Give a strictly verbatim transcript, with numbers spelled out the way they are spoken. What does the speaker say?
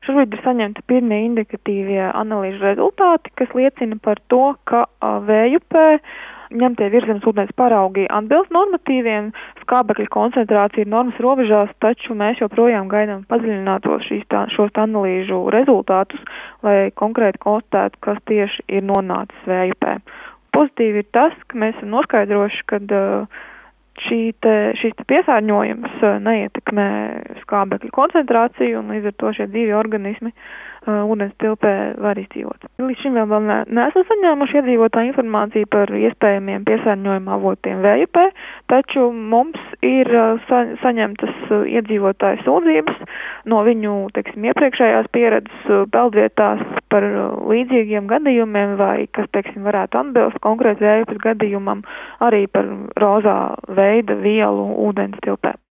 Šobrīd ir saņemti pirmie indikatīvie analīžu rezultāti, kas liecina par to, ka Vējupē ņemtie virszemes ūdens paraugi atbilst normatīviem, skābekļa koncentrācija ir normas robežās, taču mēs joprojām gaidām padziļinātos šīs tā, šos analīžu rezultātus, lai konkrēti konstatētu, kas tieši ir nonācis Vējupē. Pozitīvi ir tas, ka mēs esam noskaidrojuši, ka šī te, šīs te piesārņojums neietekmē skābekļa koncentrāciju, un līdz ar to šie divi organismi uh, ūdens tilpē var izdzīvot. Līdz šim vēl ne, neesam saņēmuši iedzīvotāju informāciju par iespējamiem piesārņojuma avotiem Vējupē, taču mums ir uh, sa, saņemtas uh, iedzīvotāju sūdzības no viņu, teiksim, iepriekšējās pieredzes uh, peldvietās par uh, līdzīgiem gadījumiem vai, kas, teiksim, varētu atbilst konkrēti Vējupes gadījumam, arī par rozā veida vielu ūdens tilpē.